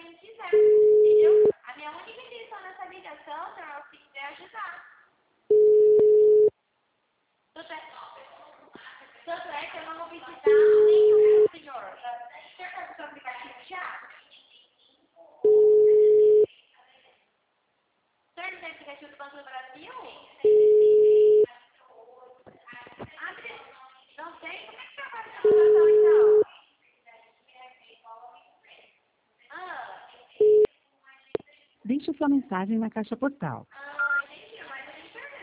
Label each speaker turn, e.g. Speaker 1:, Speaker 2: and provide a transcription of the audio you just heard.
Speaker 1: gente quiser, entendeu? A minha única intenção nessa ligação, senhor Alcides, é ajudar. Tanto é que eu não vou visitar nenhum, senhor. O senhor sabe o seu aplicativo já? O senhor não tem aplicativo do Banco do Brasil? Não tem? Como é que você faz essa ligação, então?
Speaker 2: Deixe sua mensagem na caixa postal.